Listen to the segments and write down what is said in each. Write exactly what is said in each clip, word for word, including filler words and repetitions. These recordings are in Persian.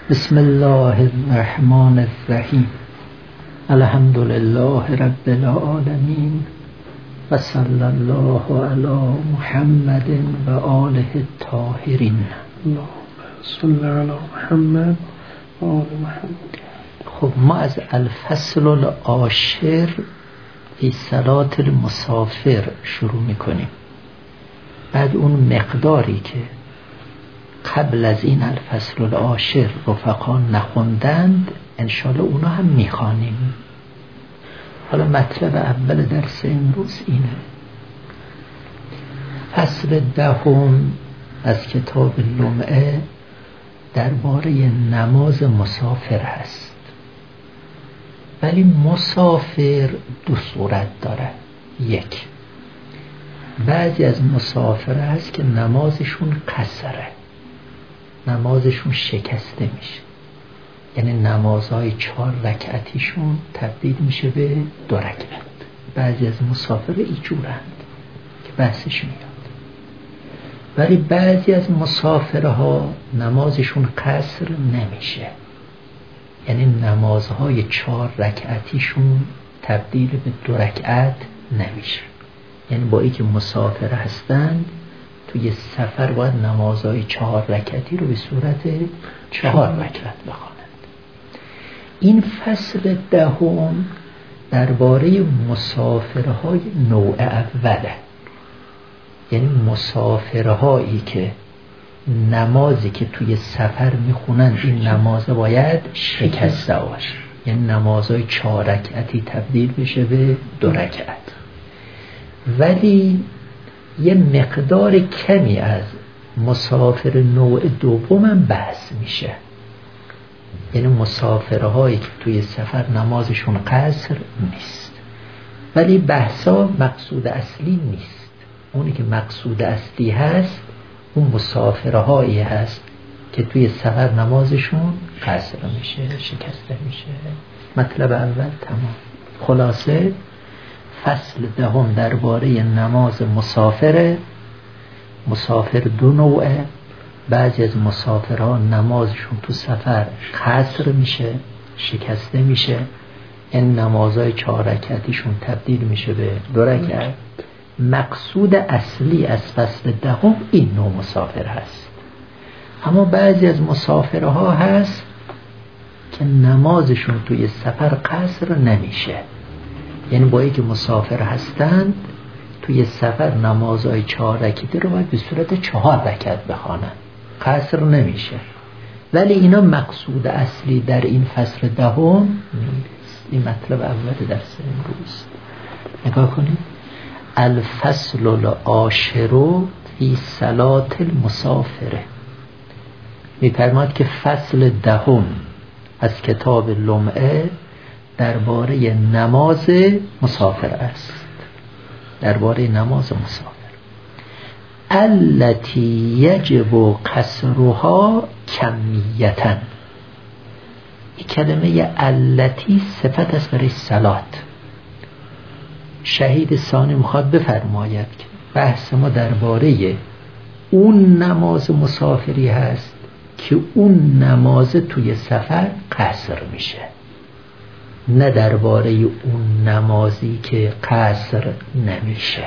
بسم الله الرحمن الرحیم. الحمد لله رب العالمین و صلی الله علی محمد و آله الطاهرین. صلی علی محمد و آل محمد. خب ما از الفصل العاشر فی صلاة المسافر شروع میکنیم. بعد اون مقداری که قبل از این الفصل العاشر رفقا نخوندند انشالله اونا هم میخوانیم. حالا مطلب اول درس امروز اینه. فصل دهم از کتاب لمعه درباره نماز مسافر هست، ولی مسافر دو صورت داره. یک، بعضی از مسافر هست که نمازشون قصره، نمازشون شکسته میشه، یعنی نمازهای چهار رکعتیشون تبدیل میشه به دو رکعت. بعضی از مسافر ایجورند که بحثش میاد. ولی بعضی از مسافرها نمازشون قصر نمیشه، یعنی نمازهای چهار رکعتیشون تبدیل به دو رکعت نمیشه. یعنی با اینکه مسافر هستند توی سفر باید نمازهای چهار رکعتی رو به صورت چهار رکعت بخوانند. این فصل دهم درباره مسافرهای نوع اوله، یعنی مسافرهایی که نمازی که توی سفر میخونند این نماز باید شکسته باشه، یعنی نمازهای چهار رکعتی تبدیل بشه به دو رکعت. ولی یه مقدار کمی از مسافر نوع دوم هم بحث میشه، یعنی مسافرهایی که توی سفر نمازشون قصر نیست. ولی بحثا مقصود اصلی نیست. اونی که مقصود اصلی هست اون مسافرهایی هست که توی سفر نمازشون قصر میشه، شکسته میشه. مطلب اول تمام. خلاصه فصل دهم درباره نماز مسافر. مسافر دو نوعه. بعضی از مسافرها نمازشون تو سفر قصر میشه، شکسته میشه، این نمازهای چهار رکعتیشون تبدیل میشه به دو رکعت. مقصود اصلی از فصل دهم این نوع مسافر هست. اما بعضی از مسافرها هست که نمازشون توی سفر قصر نمیشه، یعنی با اینکه مسافر هستند توی سفر نمازهای چهار رکعتی رو باید به صورت چهار رکعت بخوانند، قصر نمیشه. ولی اینا مقصود اصلی در این فصل دهم نیست. این مطلب اول درس امروز. نگاه کنید. الفصل العاشر فی صلاة المسافر می‌فرماید که فصل دهم از کتاب لمعه درباره نماز مسافر است. درباره نماز مسافر. التي یجب قصرها کمیتاً. این کلمه التی صفت است برای صلات. شهید ثانی میخواد بفرماید که بحث ما درباره اون نماز مسافری هست که اون نماز توی سفر قصر میشه، نه درباره اون نمازی که قصر نمیشه.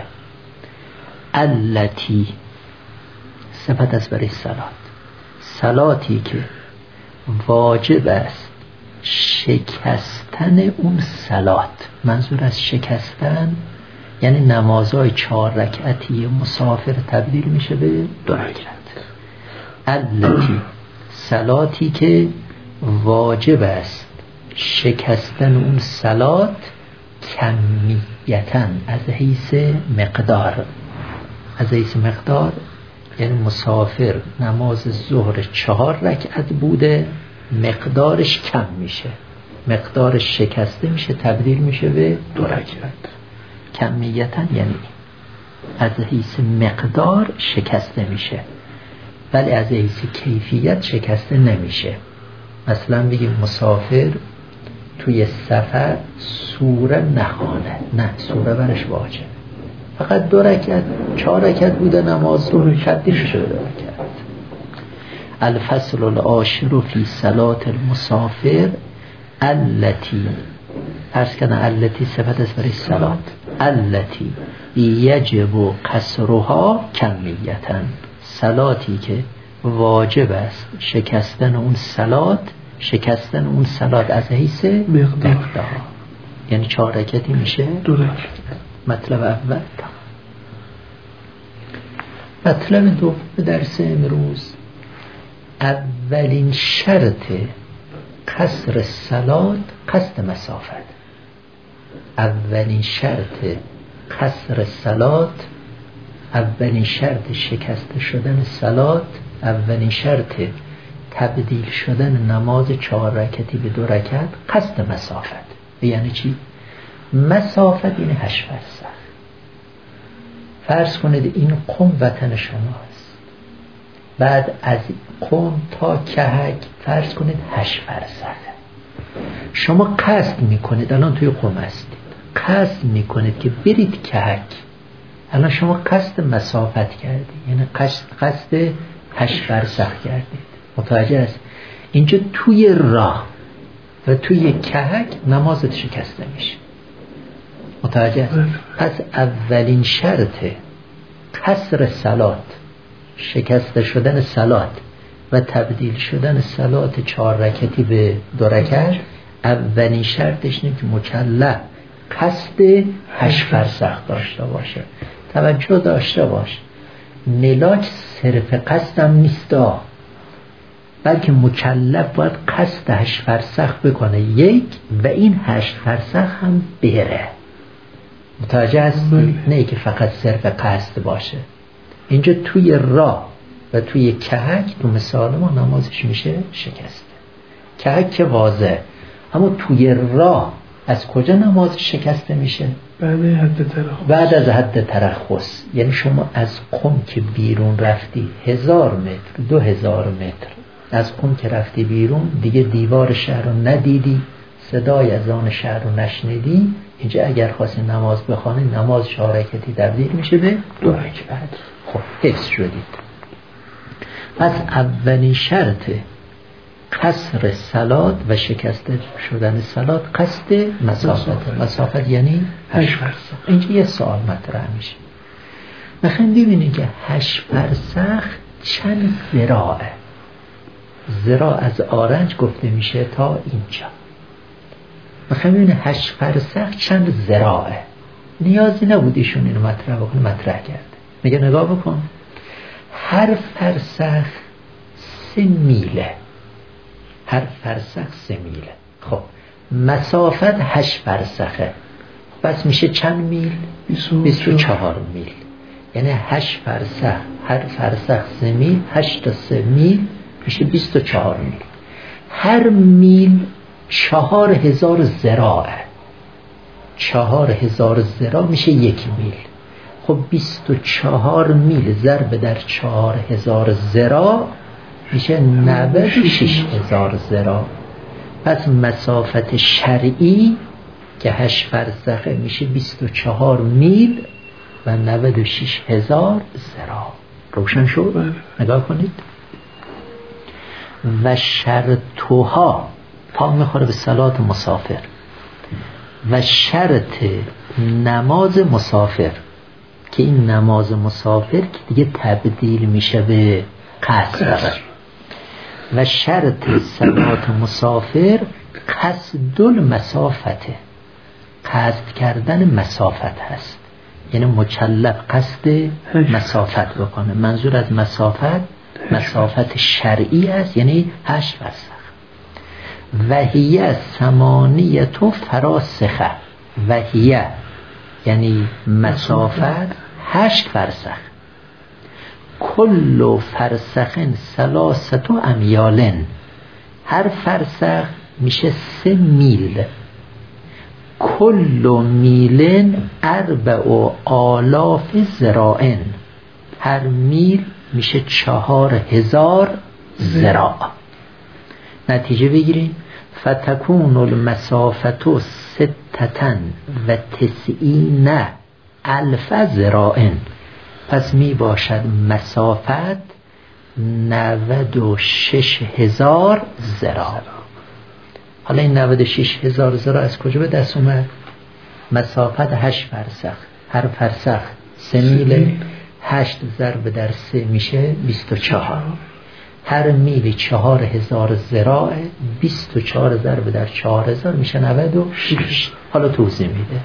التی صفت است برای صلات. صلاتی که واجب است شکستن اون صلات. منظور از شکستن یعنی نمازهای چهار رکعتی مسافر تبدیل میشه به دو رکعت. التی صلاتی که واجب است شکستن اون صلات کمیتاً از حیث مقدار. از حیث مقدار یعنی مسافر نماز ظهر چهار رکعت بوده، مقدارش کم میشه، مقدارش شکسته میشه تبدیل میشه به دو رکعت. کمیتاً یعنی از حیث مقدار شکسته میشه، ولی از حیث کیفیت شکسته نمیشه. مثلا بگیم مسافر توی سفر سوره نخوانه، نه سوره برش واجب، فقط دو رکعت چهار رکعت بوده نماز رو تبدیل شده دو رکعت. الفصل العاشر فی صلاة المسافر التي، عرض کنه التي صفت است برای صلات، التي یجب قصرها کمیتا، صلاتی که واجب است شکستن اون صلات، شکستن اون صلات از حیث مقدار، مقدار. یعنی چهار رکعتی میشه دو رکعت. مطلب اول. مطلب دوم درس امروز، اولین شرط قصر صلات قصد مسافت. اولین شرط قصر صلات، اولین شرط شکست شدن صلات، اولین شرط تبدیل شدن نماز چهار رکعتی به دو رکعت قصد مسافت. یعنی چی؟ مسافت این هشت فرسخ. فرض کنید این قم وطن شماست، بعد از قم تا کهک فرض کنید هشت فرسخ. شما قصد میکنید، الان توی قم هستید، قصد میکنید که برید کهک. الان شما قصد مسافت کردید، یعنی قصد قصد هشت فرسخ کردید. متوجه است؟ اینجا توی راه و توی کهک نمازت شکسته میشه. متوجه است؟ پس اولین شرط قصر صلات، شکسته شدن صلات و تبدیل شدن صلات چهار رکعتی به دو رکعت، اولین شرطش اینه که مکلف قصد هشت فرسخ داشته باشه. توجه داشته باش، ملاک صرف قصدم نیستا، بلکه مکلف باید قصد هشت فرسخ بکنه یک، و این هشت فرسخ هم بره. متوجه هستی؟ نه که فقط صرف قصد باشه. اینجا توی راه و توی کهک تو مثال ما نمازش میشه شکسته. کهک که واضح، اما توی راه از کجا نماز شکسته میشه؟ بعد حد ترخص. بعد از حد ترخص. یعنی شما از قم که بیرون رفتی هزار متر، دو هزار متر از قم که رفتی بیرون، دیگه دیوار شهر رو ندیدی، صدای از آن شهر رو نشنیدی، اینجا اگر خواستی نماز بخوانی، نماز چهار رکعتی تبدیل میشه به دو رکعت. خب حفظ شدید. پس اولین شرط قصر صلات و شکسته شدن صلات قصد مسافت. مسافت یعنی هشت فرسخ. اینجا یه سوال مطرح میشه، میخوایم ببینیم که هشت فرسخ چند ذراعه. ذراع از آرنج گفته میشه تا اینجا. میخوایم ببینیم هشت فرسخ چند ذراعه. نیازی نبود ایشون اینو مطرح بکنه، مطرح کرد. میگه نگاه بکن، هر فرسخ سه میله. هر فرسخ سه میله. خب مسافت هشت فرسخه، پس میشه چند میل؟ بیست و چهار میل. یعنی هشت فرسخ، هر فرسخ سه میل، هشت تا سه میل میشه بیست و چهار میل. هر میل چهار هزار ذراعه. چهار هزار ذراع میشه یک میل. خب بیست و چهار میل ضرب در چهار هزار ذراع میشه نود و شش هزار ذراع. پس مسافت شرعی که هشت فرسخه میشه بیست و چهار میل و نود و شش هزار ذراع. روشن شد؟ نگاه کنید. و شرطها، پا میخوره به صلات مسافر، و شرط نماز مسافر، که این نماز مسافر که دیگه تبدیل میشه به قصر. و شرط صلات مسافر قصد المسافته، قصد کردن مسافت هست. یعنی مکلف قصد مسافت بکنه. منظور از مسافت مسافت شرعی است، یعنی هشت فرسخ. وهیه ثمانیت و فراسخه. وهیه یعنی مسافت هشت فرسخ. کل فرسخن ثلاثت امیالن. هر فرسخ میشه سه میل. کل میلن اربع آلاف ذراعن. هر میل میشه چهار هزار ذراع. نتیجه بگیریم، فتکون المسافت ستتن و تسعین الف ذراعن. پس می باشد مسافت نود و شش هزار ذراع. حالا این نود و شش هزار ذراع از کجا به دست اومد؟ مسافت هشت فرسخ، هر فرسخ سه میله، هشت ضرب در سه میشه بیست و چهار، هر میلی چهار هزار ذراع، بیست و چهار ضرب در چهار هزار میشه نود و شش. حالا توضیح میده.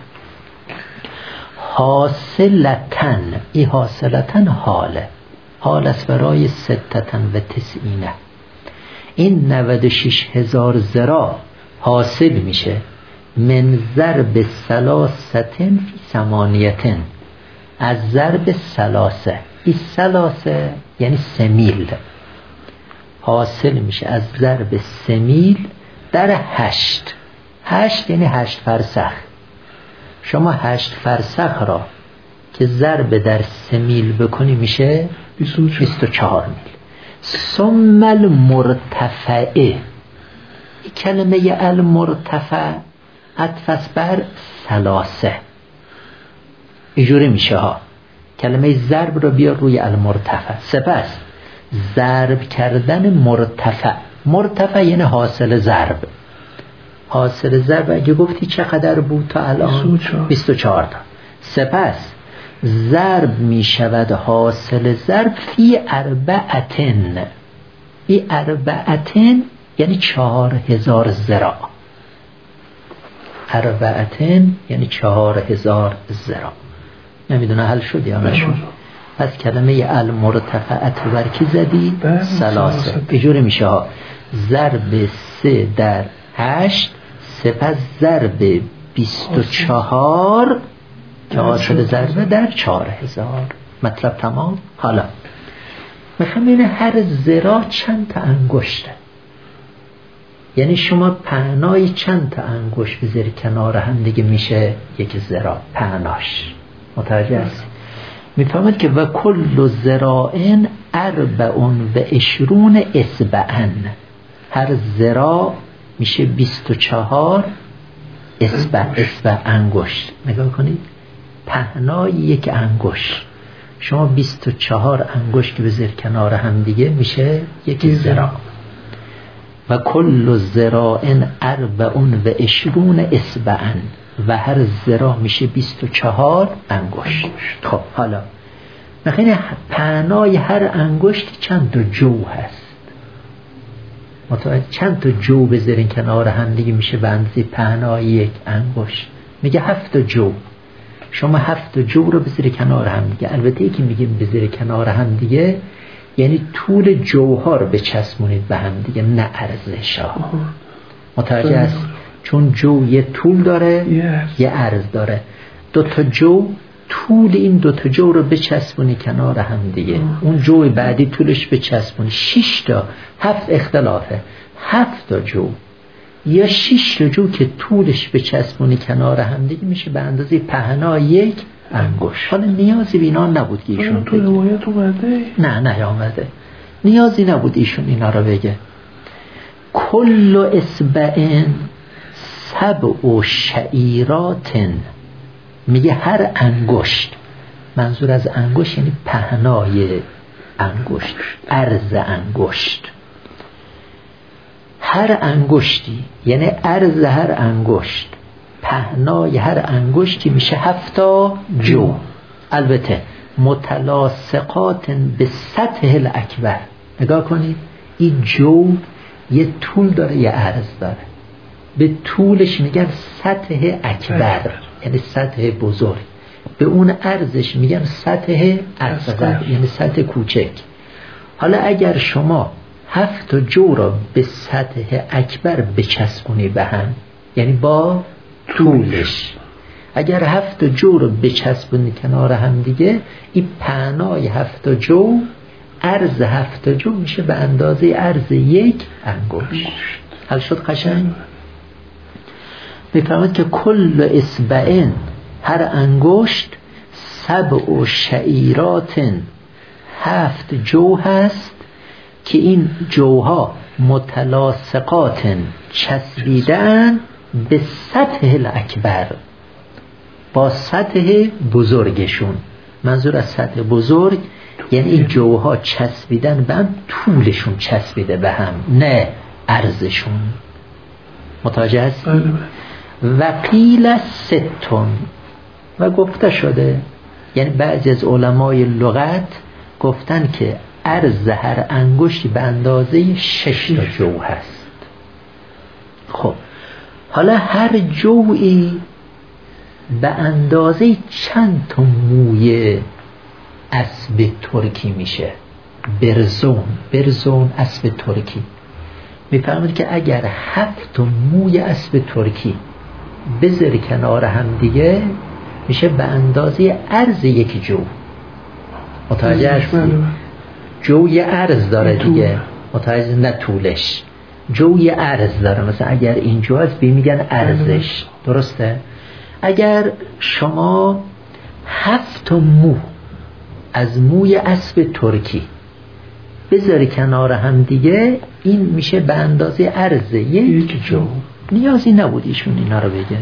حاصلتن، ای حاصلتن حاله، حال است برای ستتن و تسعینه. این نود و شش هزار ذراع حاصل میشه من ضرب سلاستن فی ثمانیتن، از ضرب سلاسه. این سلاسه یعنی سه میل، حاصل میشه از ضرب سه میل در هشت. هشت یعنی هشت فرسخ. شما هشت فرسخ را که ضرب در سه میل بکنی میشه بیست و چهار میل. ثم المرتفعه، این کلمه المرتفع عطف بر سلاسه، اینجوری میشه ها. کلمه ضرب رو بیار روی المرتفع. سپس ضرب کردن مرتفع، مرتفع یعنی حاصل ضرب. حاصل ضرب اگه گفتی چقدر بود تا الان؟ بیست و چهار تا. سپس ضرب می شود حاصل ضرب فی اربعتن، ای اربعتن یعنی چهار هزار ذراع. اربعتن یعنی چهار هزار ذراع. نمیدونه حل شد یا نشد؟ پس کلمه المرتفعت رو برکی زدی؟ سلاسه. اینجوری میشه ها، ضرب سه در هشت، سپس ضرب بیست و چهار که حاصل ضرب در چهار هزار. مطلب تمام. حالا میخوام این هر ذراع چند تا انگشته، یعنی شما پهنای چند تا انگشت بذاری کنار هم دیگه میشه یک ذراع پهناش. متوجه هستی؟ میفهمد که و کل ذراعن اربعون و عشرون اصبعن، هر ذراع میشه بیست و چهار اصبع. اصبع انگشت. نگاه کنید، پهنای یک انگشت، شما بیست و چهار انگشت که بذار کنار هم دیگه میشه یک ذراع. و کل ذراعن اربعون و عشرون اصبعن، و هر ذراع میشه بیست و چهار انگشت. خب حالا میخواین پهنای هر انگشت چند تا جو هست؟ متوجه چند تا جو بذارین کنار هم دیگه میشه به اندازه پهنای یک انگشت؟ میگه هفت جو. شما هفت جو رو بذاری کنار هم دیگه. البته یکی میگیم بذاری کنار هم دیگه یعنی طول جوها رو بچسبونید به هم دیگه، نه عرضش ها. متوجه است؟ چون جو یه طول داره yes. یه عرض داره. دو تا جو، طول این دو تا جو رو بچسبونی کنار هم دیگه، oh. اون جو بعدی طولش بچسبونی. شش تا، هفت اختلافه، هفت تا جو یا شش تا جو که طولش بچسبونی کنار هم دیگه میشه به اندازه پهنای یک انگشت. حالا نیازی به اینا نبود که ایشون تو روایت اومده؟ نه نه اومده، نیازی نبود ایشون اینا رو بگه. کل اصبعن سبع شعیراتن، میگه هر انگشت، منظور از انگشت یعنی پهنای انگشت، عرض انگشت. هر انگشتی یعنی عرض هر انگشت، پهنای هر انگشتی میشه هفتا جو. البته متلاصقات به سطح الاکبر. نگاه کنید، این جو یه طول داره یه عرض داره. به طولش میگن سطح اکبر یعنی سطح بزرگ، به اون عرضش میگن سطح اصغر یعنی سطح کوچک. حالا اگر شما هفت جو را به سطح اکبر بچسبونی به هم، یعنی با طولش، اگر هفت جو رو بچسبونی کنار هم دیگه، این پهنای هفت جو، عرض هفت جو میشه به اندازه عرض یک انگشت. حل شد قشنگ؟ بفرمایید که کل اصبعن، هر انگشت، سبع شعیراتن، هفت جو هست که این جوها متلاصقاتن، چسبیدن به سطح الاکبر، با سطح بزرگشون. منظور از سطح بزرگ یعنی این جوها چسبیدن به هم، طولشون چسبیده به هم نه عرضشون. متوجه هست؟ و قیل ستون، و گفته شده، یعنی بعضی از علمای لغت گفتن که عرض هر انگشتی به اندازه شش تا جو هست. خب حالا هر جوی به اندازه چند تا موی اسب ترکی میشه؟ برزون. برزون اسب ترکی. میفهمید که اگر هفت تا موی اسب ترکی بذاری کنار هم دیگه میشه به اندازه عرض یک جو. متوجه هستی؟ جو یه عرض داره دیگه، متوجه؟ نه طولش، جو یه عرض داره. مثلا اگر این جو هست بی میگن عرضش، درسته؟ اگر شما هفت مو از موی اسب ترکی بذاری کنار هم دیگه، این میشه به اندازه عرض یک جو. نیازی نبود ایشون اینا رو بگه.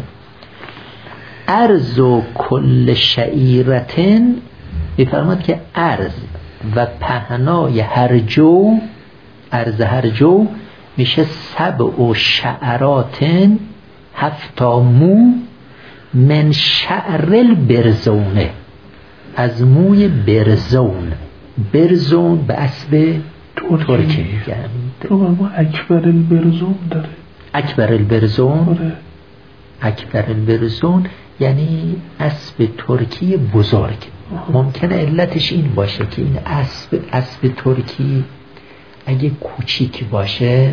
عرض و کل شعیرتن، میفرماد که عرض و پهنای هر جو، عرض هر جو میشه سبع و شعراتن، هفتا مو، من شعر البرزونه، از موی برزون. برزون به اسب ترکی میگن. تو ما اکبر البرزون داره. اکبر البرزون، اکبر البرزون یعنی اسب ترکی بزرگ. ممکنه علتش این باشه که این اسب اسب ترکی اگه کوچیک باشه،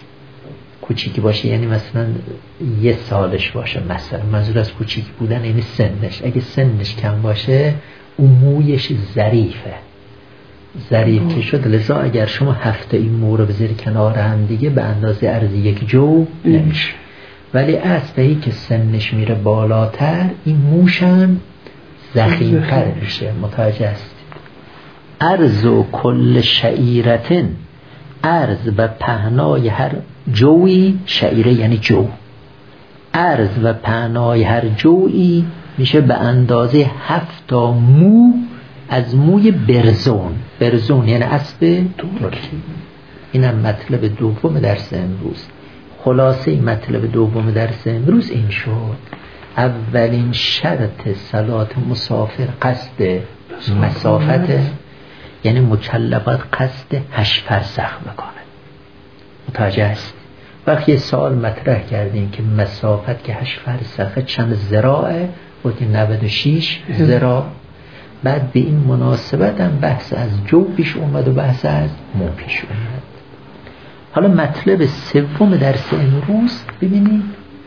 کوچیک باشه یعنی مثلا یه سالش باشه، مثلا منظور از کوچیک بودن یعنی سنش، اگه سنش کم باشه اون مویش ظریفه، ظریف که شد. لذا اگر شما هفته این مو رو بذاری کنار هم دیگه به اندازه عرض یک جو نمیشه. ولی اسبی که سنش میره بالاتر این موشم ضخیم‌تر میشه. متوجه است؟ عرض و کل شعیرتن، عرض و پهنای هر جوی، شعیره یعنی جو، عرض و پهنای هر جوی میشه به اندازه هفتا مو از موی برزون. برزون یعنی اسب ترکی. اینم مطلب دوم درس امروز. خلاصه مطلب دوم درس امروز این شد: اولین شرط صلات مسافر قصد مسافت، یعنی مکلفات قصد هشت فرسخ بکنه. متوجه است؟ وقتی سوال مطرح کردیم که مسافت که هشت فرسخه چند ذراعه، بودی نود و شش ذراع. بعد به این مناسبت هم بحث از جو پیش اومد و بحث از مو پیش اومد. حالا مطلب سوم درس امروز ببینید،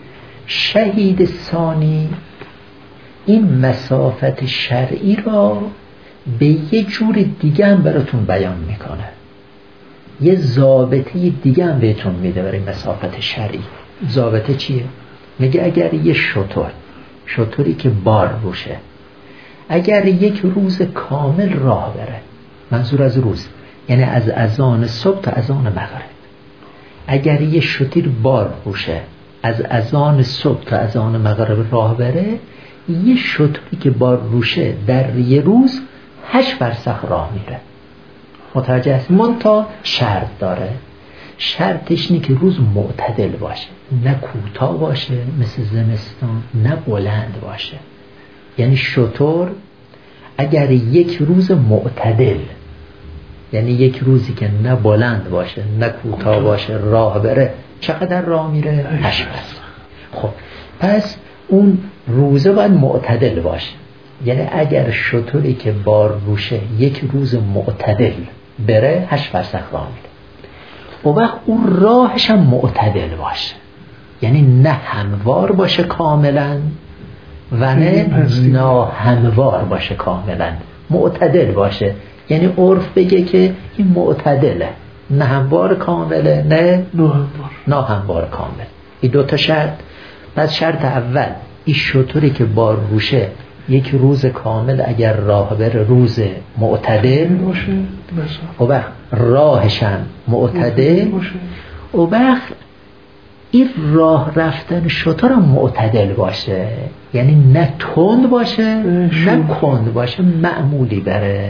شهید ثانی این مسافت شرعی را به یه جور دیگه هم براتون بیان میکنه، یه ضابطه دیگه هم بهتون میده برای مسافت شرعی. ضابطه چیه؟ میگه اگر یه شتر، شتری که بار روشه، اگر یک روز کامل راه بره، منظور از روز یعنی از اذان صبح تا اذان مغرب، اگر یه شتر بار روشه از اذان صبح تا اذان مغرب راه بره، یه شتری که بار روشه در یه روز هشت فرسخ راه میره. متوجه است؟ منتها شرط داره. شرطش اینه که روز معتدل باشه، نه کوتاه باشه مثل زمستان، نه بلند باشه. یعنی شتر اگر یک روز معتدل، یعنی یک روزی که نه بلند باشه نه کوتاه باشه راه بره، چقدر راه میره؟ هشت فرسخ. خب پس اون روزه باید معتدل باشه. یعنی اگر شتری که بار روشه یک روز معتدل بره، هشت فرسخ راه میره. و وقت اون راهش هم معتدل باشه، یعنی نه هموار باشه کاملا و نه ناهموار باشه کاملا، معتدل باشه. یعنی عرف بگه که این معتدله، نه هموار کامله نه ناهموار کامل. این دوتا شرط. پس شرط اول، این شتری که بار روشه یک روز کامل اگر راه بره روز معتدل باشه، و وقت راهش هم معتدل باشه، و وقت این راه رفتن شتر هم معتدل باشه، یعنی نه تند باشه نه کند باشه، معمولی بره.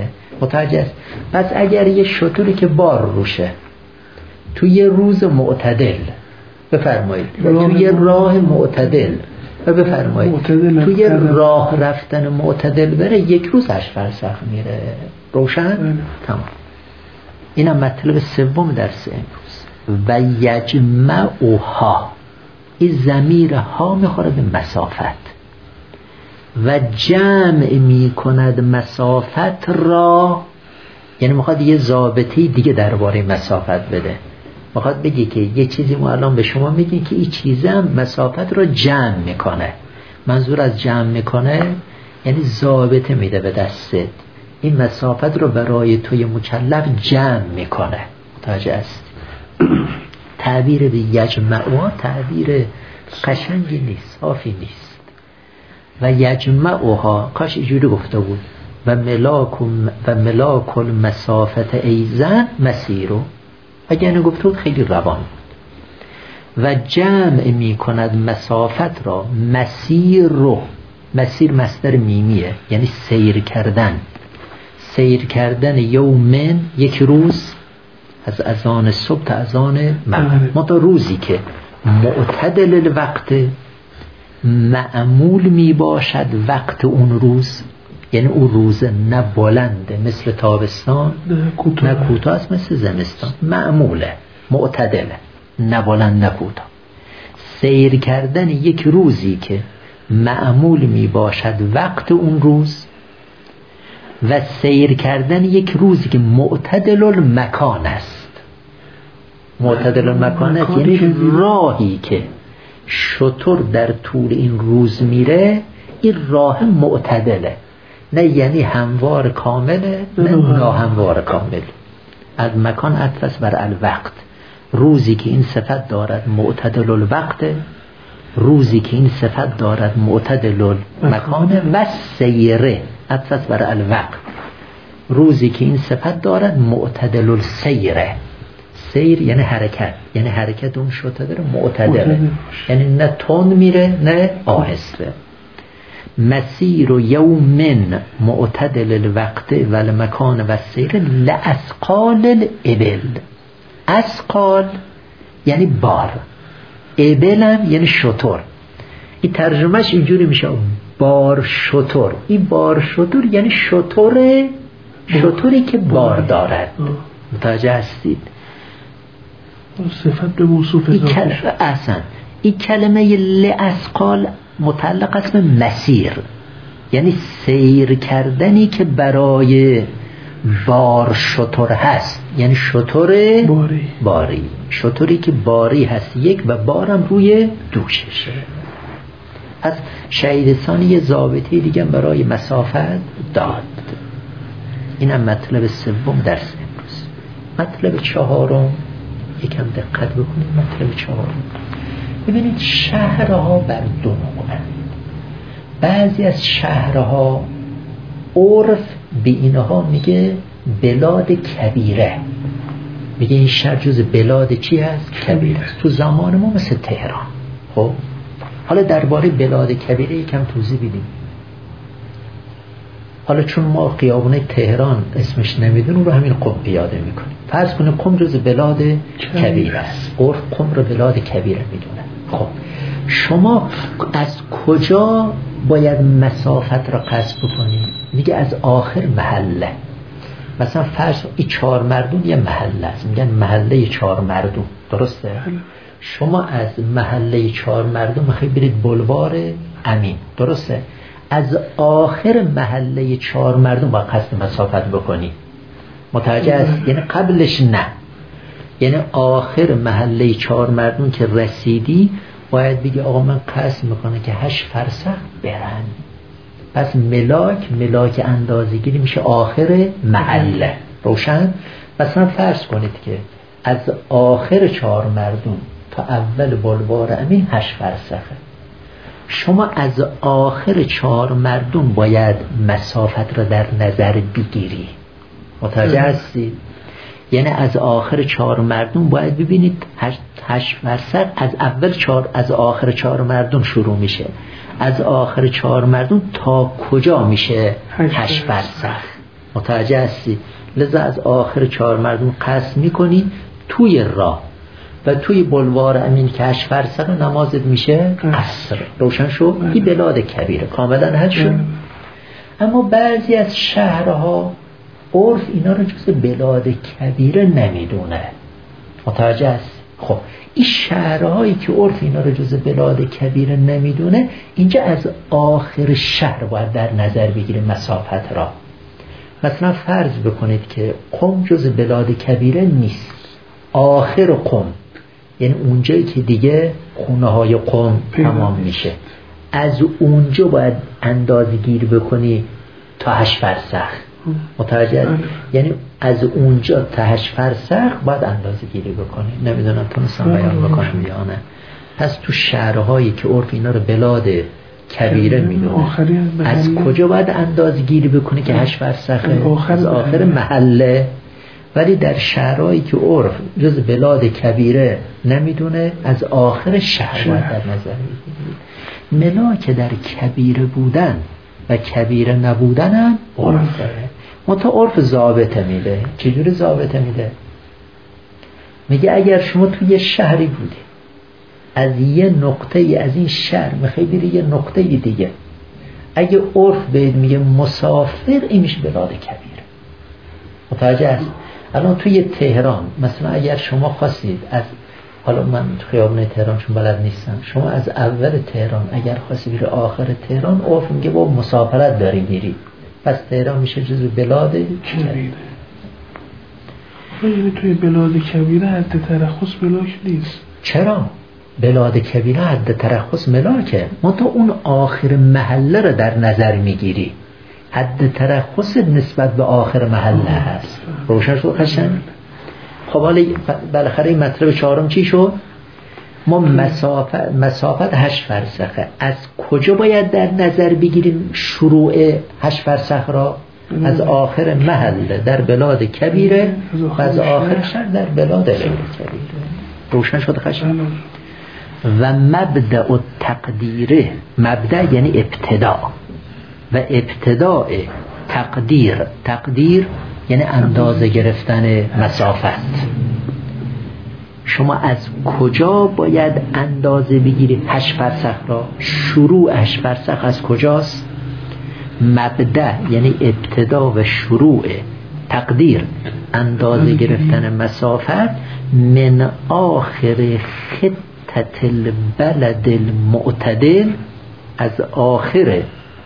متوجه است؟ پس اگر یه شتری که بار روشه توی روز معتدل بفرمایید و توی راه معتدل و بفرمایید توی راه رفتن معتدل بره یک روز هشت فرسخ میره. روشن؟ تمام. اینم مطلب سوم درس امروز. و یجمعها، این ضمیر ها میخوره به مسافت و جمع میکند مسافت را، یعنی میخواد یه ضابطه دیگه درباره مسافت بده. میخواد بگی که یه چیزی ما الان به شما میگیم که این چیزم مسافت را جمع میکنه. منظور از جمع میکنه یعنی ضابطه میده به دستت، این مسافت رو برای توی مکلف جمع میکنه. متوجه است؟ تعبیر به یجمعها تعبیر قشنگی نیست، صافی نیست. و یجمعها کاش اینجوری گفته بود و ملاک و ملاک المسافت ایزن مسیرو، اگه اینو گفته بود خیلی روان بود. و جمع می کند مسافت را مسیر رو، مسیر مصدر میمیه یعنی سیر کردن، سیر کردن یومن یک روز، از اذان صبح تا اذان مغرب. ما تا روزی که معتدل الوقت، معمول می باشد وقت اون روز، یعنی اون روز نه بلنده مثل تابستان نه کوتاه است مثل زمستان، معموله معتدله، نه بلند نه کوتاه. سیر کردن یک روزی که معمول می باشد وقت اون روز و سیر کردن یک روزی که معتدل المکان است. معتدل المکان است یعنی راهی که شتر در طول این روز میره، این راه معتدله، نه یعنی هموار کامله نه ناهموار کامل. از مکان عطف بر الوقت، روزی که این صفت دارد معتدل الوقت، روزی که این صفت دارد معتدل المکان و سیره عطف بر الوقت، روزی که این صفت دارد معتدل السیره. سیر یعنی حرکت، یعنی حرکت اون شتر داره معتدله، یعنی نه تند میره نه آهسته. مسیر و یومن معتدل الوقت و المکان و سیر لاسقال الابل. اسقال یعنی بار، ابلم یعنی شتر. این ترجمهش اینجوری میشه بار شتر. این بار شتر یعنی شتر، شتری که بار دارد. متوجه هستید؟ صفت به موصوف اضافه. احسن. این کلمه لاسقال متعلق است به مسیر، یعنی سیر کردنی که برای بار شتر هست، یعنی شتر باری. باری شتری که باری هست یک و بارم روی دوششه. از شهیدستان یه ضابطه دیگه برای مسافت داد. اینم مطلب سوم درس امروز. مطلب چهارم یکم دقت بکنید. مطلب چهارم ببینید شهرها بر دو نوعند. بعضی از شهرها عرف به اینها میگه بلاد کبیره، میگه این شهر جز بلاد چی هست؟ کبیره است. تو زمان ما مثل تهران. خب حالا درباره بلاد کبیره یکم توضیح بدیم. حالا چون ما خیابون تهران اسمش نمیدونیم رو همین قم پیاده میکنیم. فرض کنیم قم جز بلاد کبیره است. عرف قم رو بلاد کبیره میدونه. خب شما از کجا باید مسافت را قصد بکنید؟ میگه از آخر محله. مثلا فرض این چهار مردون یه محله است، میگن محله چهار مردون، درسته؟ شما از محله چهار مردون میخوای برید بلوار امین، درسته؟ از آخر محله چهار مردون باید قصد مسافت بکنی. متوجه است؟ یعنی قبلش نه، یعنی آخر محله چهار مردون که رسیدی باید بگی آقا من قصد میکنه که هشت فرسخ برن. پس ملاک ملاک اندازه‌گیری میشه آخر محله. روشن؟ مثلا فرض کنید که از آخر چهار مردون تا اول بلوار امین هشت فرسخه. شما از آخر چهار مردون باید مسافت را در نظر بگیری. متوجه هستید؟ یعنی از آخر چهار مردون باید ببینید هشت, هشت فرسخ از اول چهار، از آخر چهار مردون شروع میشه. از آخر چهار مردون تا کجا میشه؟ هشت فرسخ. متوجه هستی؟ لذا از آخر چهار مردم قصد میکنی توی راه و توی بلوار امین که هشت فرسخ نمازت میشه عصر. روشن شو؟ این بلاد کبیره کاملا حل شد. اما بعضی از شهرها عرف اینا رو جز بلاد کبیره نمیدونه. متوجه هست؟ خب این شهرهایی که عرف اینا رو جز بلاد کبیره نمیدونه، اینجا از آخر شهر باید در نظر بگیره مسافت را. مثلا فرض بکنید که قم جز بلاد کبیره نیست، آخر قم یعنی اونجایی که دیگه خونه های قم تمام میشه، از اونجا باید اندازه گیر بکنی تا هشت فرسخ. متوجه؟ یعنی از اونجا تا هشت فرسخ باید اندازه گیری بکنی. نمیدونم تونستم بیان بکنم یا نه. پس تو شهرهایی که عرف اینا رو بلاد کبیره میدونه، از کجا باید اندازه گیری بکنی که هشت فرسخه؟ از آخر محله. ولی در شهرهایی که عرف جز بلاد کبیره نمیدونه، از آخر شهر باید در نظر بگیری. ملا که در کبیره بودن و کبیره نبودن هم عرف داره. منتها عرف ضابطه میده. چجوری ضابطه میده؟ میگه اگر شما توی یه شهری بودی، از یه نقطه ای از این شهر میخوای بری یه نقطه دیگه، اگه عرف بهت میگه مسافر، این میشه بلاد کبیره. متوجه است؟ الان توی تهران مثلا اگر شما خواستید از، حالا من تو خیابون تهران چون بلد نیستم، شما از اول تهران اگر خواستی بری آخر تهران، عرف میگه با مسافرت داری میری، پس تهران میشه جزو بلاد کبیره. یعنی توی بلاد کبیره حد ترخص ملاک نیست. چرا؟ بلاد کبیره حد ترخص ملاکه، منتها اون آخر محله رو در نظر میگیری. حد ترخص نسبت به آخر محله هست. روشن شد قشنگ؟ خب حالا بالاخره این مطلب چهارم چی شد؟ ما مسافت مسافت هشت فرسخه، از کجا باید در نظر بگیریم شروع هشت فرسخ را؟ از آخر محله در بلاد کبیره و از آخر شهر در بلاد غیر کبیره. روشن شد قشنگ؟ و مبدأ التقدیر، مبدأ یعنی ابتدا، و ابتداء تقدیر، تقدیر یعنی اندازه گرفتن مسافت. شما از کجا باید اندازه بگیری هشت فرسخ را؟ شروع هشت فرسخ از کجاست؟ مبدأ یعنی ابتدا و شروع تقدیر، اندازه گرفتن مسافت، من آخر خطة البلد المعتدل، از آخر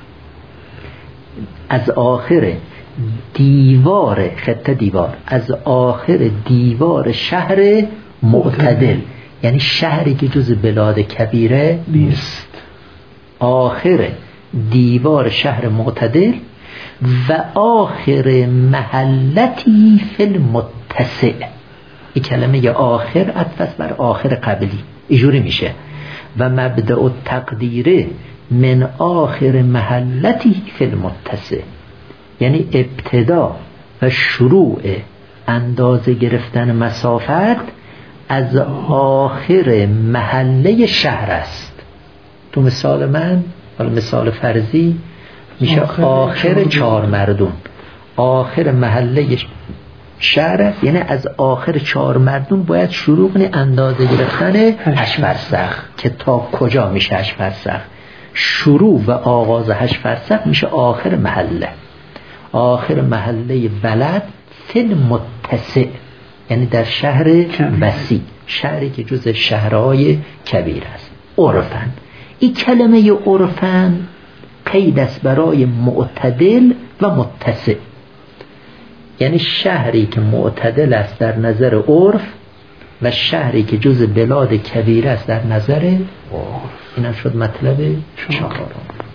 از آخر دیوار، خطه دیوار، از آخر دیوار شهر معتدل، یعنی شهری که جز بلاد کبیره نیست، آخر دیوار شهر معتدل و آخر محلتی فی المتسع. این کلمه آخر عطف بر آخر قبلی، اینجوری میشه. و مبدأ التقدیر من آخر محلتی فی المتسع، یعنی ابتدا و شروع اندازه گرفتن مسافت از آخر محله شهر است. تو مثال من، حالا مثال فرضی میشه آخر, آخر چهار مردم، آخر محله شهر است، یعنی از آخر چهار مردم باید شروع کنی اندازه گرفتن هشت فرسخ. که تا کجا میشه هشت فرسخ؟ شروع و آغاز هشت فرسخ میشه آخر محله، آخر محله بلد فی المتسع، یعنی در شهر وسیع، شهری که جز شهرهای کبیر است. عرفن، این کلمه عرفن قید است برای معتدل و متسع، یعنی شهری که معتدل است در نظر عرف و شهری که جز بلاد کبیر است در نظر عرف. این هم شد مطلب چهارم.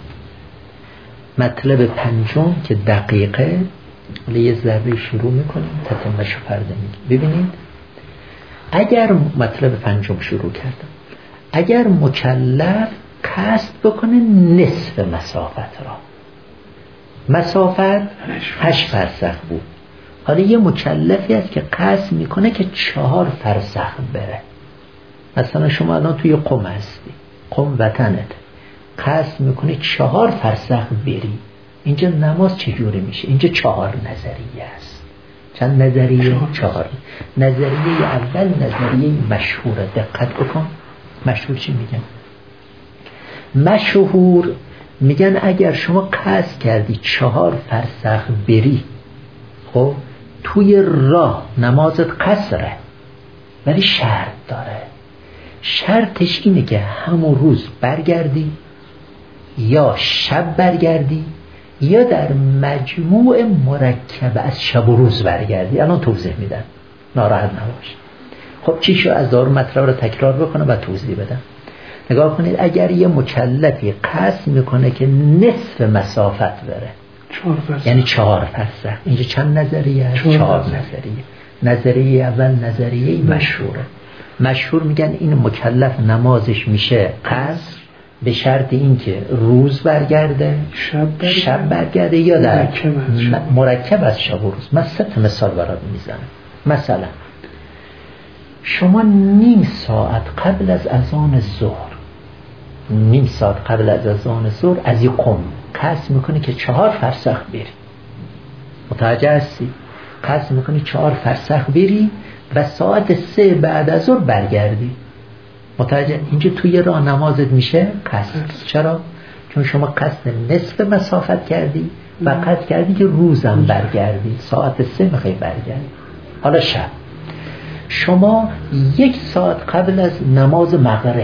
مطلب پنجم که دقیقه، یه ذره شروع میکنیم تتمه‌شو پرده میگیم. ببینید اگر مطلب پنجم شروع کردم، اگر مکلف قصد بکنه نصف مسافت را، مسافت هشت فرسخ بود، حالا یه مکلفی است که قصد میکنه که چهار فرسخ بره. مثلا شما الان توی قم هستی، قم وطنت، قصد میکنه چهار فرسخ بری، اینجا نماز چجوری میشه؟ اینجا چهار نظریه است. چند نظریه؟ چهار. نظریه اول نظریه مشهوره، دقت بکن. مشهور چی میگن؟ مشهور میگن اگر شما قصد کردی چهار فرسخ بری، خب توی راه نمازت قصره، ولی شرط داره. شرطش اینه که همون روز برگردی، یا شب برگردی، یا در مجموع مرکب از شب و روز برگردی. الان توضیح میدم، ناراحت نباش. خب چی شو؟ از دارو مطلب رو تکرار بکنم و توضیح بدم. نگاه کنید، اگر یه مکلفی قصد میکنه که نصف مسافت بره، چهار فرسخ، یعنی چهار فرسخ، اینجا چند نظریه هست؟ چهار, چهار نظریه. نظریه اول نظریه مشهوره. مشهور میگن این مکلف نمازش میشه قصر به شرط اینکه روز برگرده، شب برگرده, شب برگرده یا در مرکب, مرکب از شب و روز. من سه تا مثال برات میزنم. مثلا شما نیم ساعت قبل از اذان ظهر، نیم ساعت قبل از اذان ظهر از این قم قصد میکنی که چهار فرسخ بری. متوجه هستی؟ قصد میکنی چهار فرسخ بری و ساعت سه بعد از ظهر برگردی. متوجه؟ اینجا توی راه نمازت میشه قصد. چرا؟ چون شما قصد نصف مسافت کردی و قصد کردی که روزم برگردی، ساعت سه میخوای برگردی. حالا شب شما یک ساعت قبل از نماز مغرب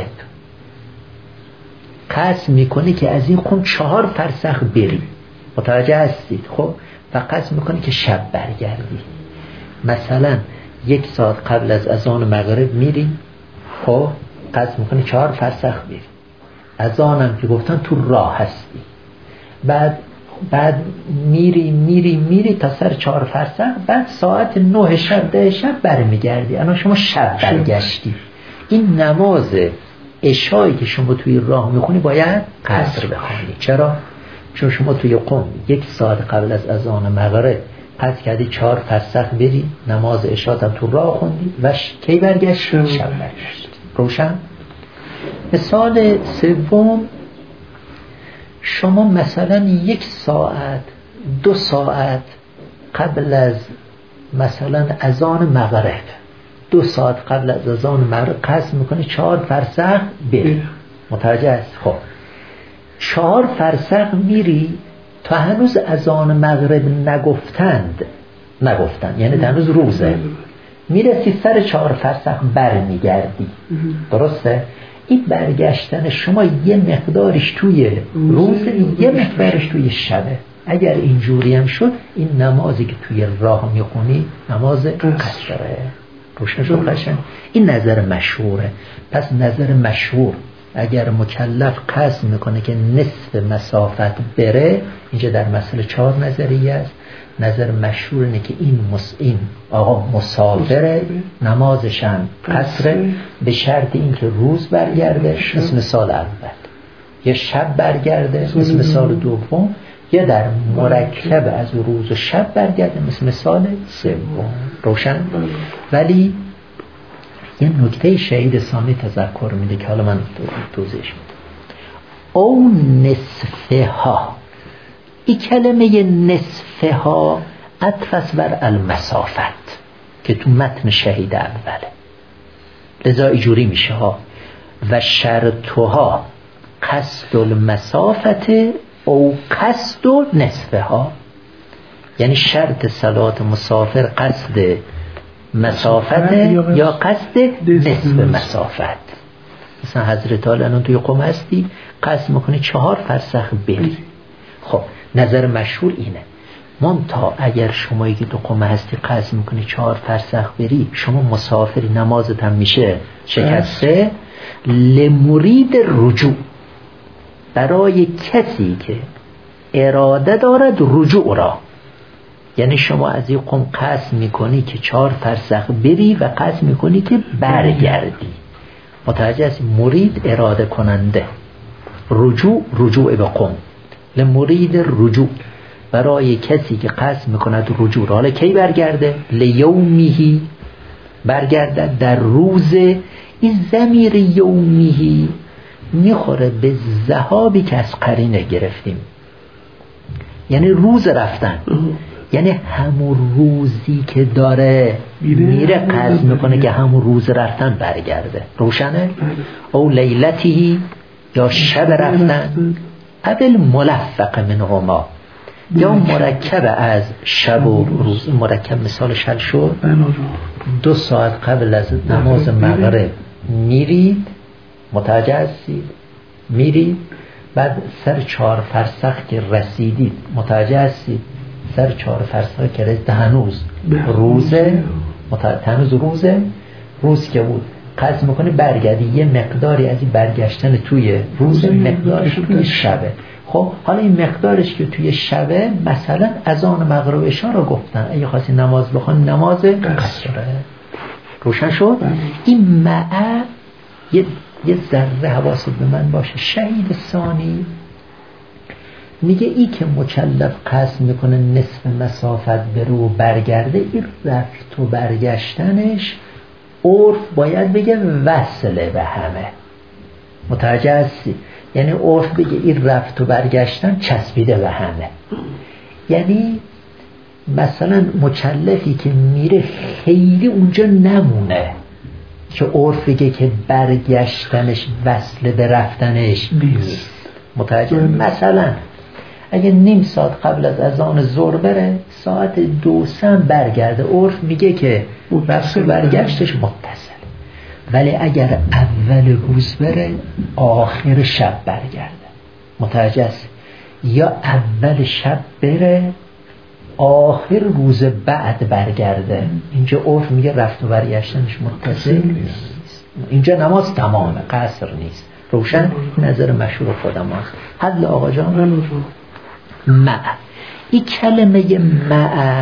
قصد میکنی که از این قم چهار فرسخ بری. متوجه هستید؟ خب و قصد میکنی که شب برگردی. مثلا یک ساعت قبل از اذان مغرب میری، خب قصد میکنی چهار فرسخ بری. اذانم که گفتن تو راه هستی، بعد بعد میری میری میری تا سر چهار فرسخ، بعد ساعت نه شب ده شب برمیگردی. الان شما شب برگشتی. این نماز عشایی که شما توی راه میخونی باید قصر بخونی. چرا؟ چون شما توی قم یک ساعت قبل از اذان مغرب قصد کردی چهار فرسخ بری، نماز عشا هم تو راه خوندی و کی برگشت؟ شب برگشت. روشن؟ مثال سوم، شما مثلا یک ساعت دو ساعت قبل از مثلا اذان مغرب، دو ساعت قبل از اذان مغرب قصد میکنی چهار فرسخ بری. متوجه است؟ خب چهار فرسخ میری تا هنوز اذان مغرب نگفتند نگفتند یعنی هنوز روزه، میرسی سر چهار فرسخ برمیگردی. درسته؟ این برگشتن شما یه مقدارش توی روز، یه مقدارش توی شبه. اگر اینجوری هم شد، این نمازی که توی راه میخونی نماز قصره. روشن شد قشنگ؟ این نظر مشهوره. پس نظر مشهور اگر مکلف قصد میکنه که نصف مسافت بره، اینجا در مسئله چهار نظریه است. نظر مشهور اینه که این مس... این آقا مسافره، نمازشن قصره به شرط اینکه روز برگرده مثل مثال اول، یا شب برگرده مثل مثال دوم، یا در مرکب از روز و شب برگرده مثل مثال سوم. روشن؟ ولی یه نکته شهید ثانی تذکر میده که حالا من توضیحش میدم. او نصفه ها، این کلمه نصفه ها عطف بر المسافت که تو متن شهید اوله، لذا ایجوری میشه ها و شرطها قصد المسافت او قصد نصفه ها، یعنی شرط صلات مسافر قصد مسافت یا قصد نصف مسافت. مثلا حضرت آل الان توی قم هستی، قصد میکنی چهار فرسخ بری. خب نظر مشهور اینه. منتها اگر شمایی که تو قم هستی قصد میکنی چهار فرسخ بری، شما مسافری، نمازت هم میشه شکسته. لمرید رجوع، برای کسی که اراده دارد رجوع را، یعنی شما از این قم قصد میکنی که چهار فرسخ بری و قصد میکنی که برگردی. متوجه هستی؟ مرید اراده کننده، رجوع رجوع به قم. لمرید رجوع، برای کسی که قصد میکند رجوع، حالا کی برگرده؟ لیومیهی، برگرده در روز. این ضمیر یومیهی میخوره به ذهابی که از قرینه گرفتیم. یعنی روز رفتن، یعنی همون روزی که داره میره قصد میکنه که همون روز رفتن برگرده. روشنه؟ او لیلتی یا شب رفتن، اول ملفق من هما، یا مرکب از شب و روز. مرکب مثال شل شد، دو ساعت قبل از نماز مغرب میرید، متوجه هستید، میرید، بعد سر چهار فرسخ که رسیدید، متوجه هستید، سر چهار فرسخ که رسید هنوز روزه، متوجه هنوز روزه، روز که بود قصد میکنه برگردی، یه مقداری از این برگشتن توی روز، مقدارش توی شبه. خب حالا این مقدارش که توی شبه، مثلا اذان مغرب و عشا رو گفتن اگه خواستی نماز بخوان نماز قصره. روشن شد؟ این معه یه یه ذره حواست به من باشه. شهید ثانی میگه ای که مکلف قصد میکنه نصف مسافت بره و برگرده، این رفت و برگشتنش عرف باید بگه وصله به همه. متوجه هستی؟ یعنی عرف بگه این رفت و برگشتن چسبیده به همه. یعنی مثلا مکلفی که میره خیلی اونجا نمونه که عرف بگه که برگشتنش وصله به رفتنش نیست. متوجه؟ مثلا اگه نیم ساعت قبل از اذان ظهر بره، ساعت دو سم برگرده، عرف میگه که رفت و برگشتش متصل. ولی اگر اول روز بره، آخر شب برگرده. متوجه است؟ یا اول شب بره، آخر روز بعد برگرده، اینجا عرف میگه رفت و برگشتنش متصل نیست. اینجا نماز تمامه، قصر نیست. روشن؟ نظر مشهور خودم هست. حل آقا جان؟ مع. این کلمه مع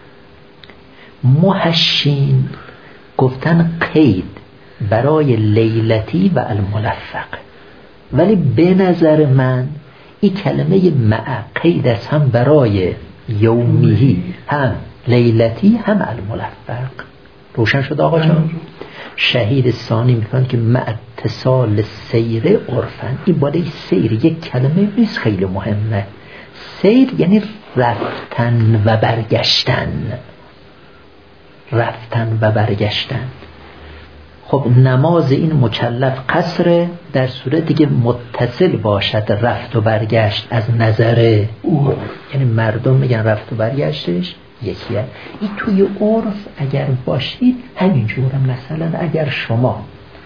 محشین گفتن قید برای لیلتی و الملفق، ولی به نظر من این کلمه مع قید است هم برای یومیهی، هم لیلتی، هم الملفق. روشن شد آقا جان؟ شهید ثانی میگن که مع اتصال سیر عرفن. این بالای سیر یک کلمه نیست، خیلی مهمه. سیر یعنی رفتن و برگشتن، رفتن و برگشتن. خب نماز این مکلف قصره در صورتی که متصل باشد رفت و برگشت از نظر او، یعنی مردم میگن رفت و برگشتش یکیه. این توی عرف اگر باشید همینجوره. مثلا اگر شما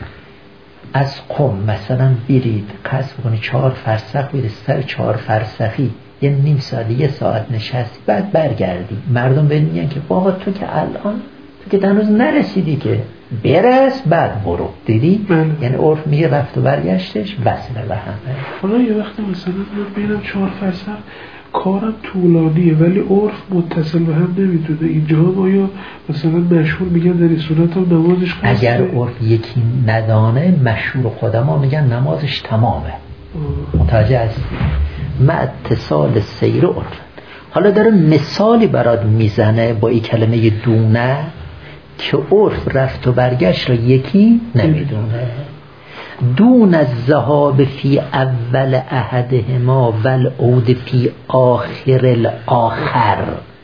از قم مثلا برید قصد کنید چهار فرسخ برید، سر چهار فرسخی یه نیم ساعت یه ساعت نشستی، بعد برگردی، مردم بهت میگن که بابا تو که الان تو که هنوز نرسیدی که برس بعد برو. دیدی؟ من. یعنی عرف میگه رفت و برگشتش وصله به همه. حالا یه وقت مثلا من بینم چهار فرسخ کارم طولانیه ولی عرف متصل به هم نمیتونه، اینجا باید مثلا مشهور میگن در این صورت هم نمازش قصده. اگر عرف یکی ندانه، مشهور خودما میگن نمازش تمامه. متوجه هستی؟ مع اتصال سیر عرف. حالا داره مثالی برات میزنه با این کلمه دونه که عرف رفت و برگشت را یکی نمیدونه. دون الذهاب فی اول احدهما والعود فی آخر الاخر،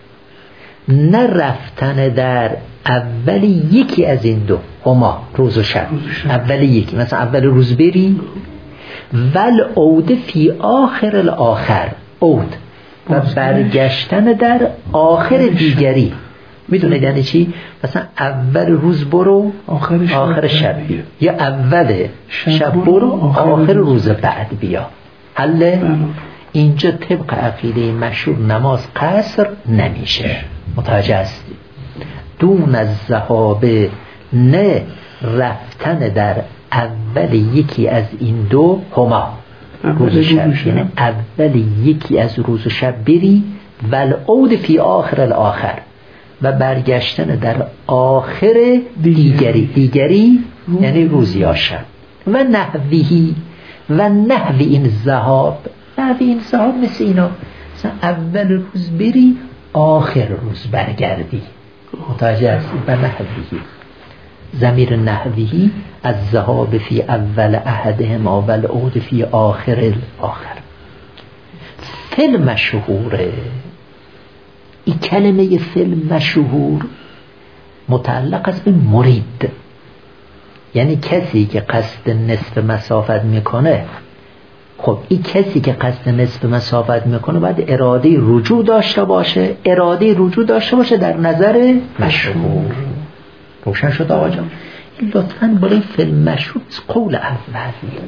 نه رفتن در اول یکی از این دو، هما روز و شب، اول یکی مثلا اول روز بری، والعود فی آخر الاخر، عود و برگشتن در آخر دیگری. میدونه یعنی چی؟ مثلا اول روز برو آخر شب, آخر شب بیا، یا اول شب, شب برو آخر روز بعد بیا. حله؟ اینجا طبق عقیده مشهور نماز قصر نمیشه. متوجه هستی؟ دون از ذهاب، نه رفتن در اول یکی از این دو، هما روز و شب، یعنی اول یکی از روز و شب بری، والعود فی آخر الاخر، و برگشتن در آخر دیگری، دیگری یعنی روز یا شب. و نحویهی، و نحوی این ذهاب، نحوی این ذهاب مثل اینا، مثلا اول روز بری آخر روز برگردی. متوجه هستی؟ و نحویهی، ضمیر نحویهی از ذهاب فی اول احدهما والعود فی آخر الاخر. فل مشهوره. این کلمه فل مشهور متعلق است به مرید، یعنی کسی که قصد نصف مسافت میکنه. خب این کسی که قصد نصف مسافت میکنه باید اراده رجوع داشته باشه، اراده رجوع داشته باشه در نظر مشهور. روشن شد آقا جان؟ لطفاً برای فیلم مشهور قول اول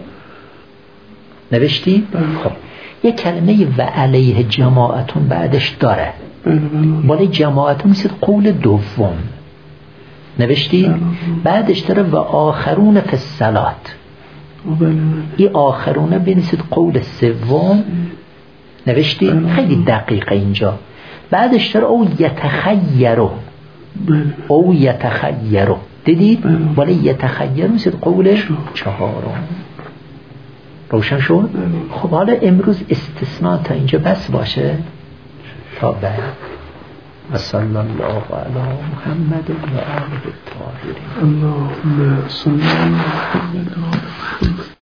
نوشتی؟ خب یک کلمه و علیه جماعتون بعدش داره، برای جماعتون میشه قول دوم نوشتی؟ بعدش داره و آخرون فی الصلاة. این آخرونه بنویسید قول سوم نوشتی؟ خیلی دقیقه اینجا. بعدش داره او یتخیرو، او یتخیرو دیدید؟ ولی یتخیرو میشه قول چهارم. روشن شد؟ خب حالا امروز استثناء تا اینجا بس باشه تا بعد. و صلی الله علی محمد و آله الطاهرین. اللهم صل علی محمد و آله محمد.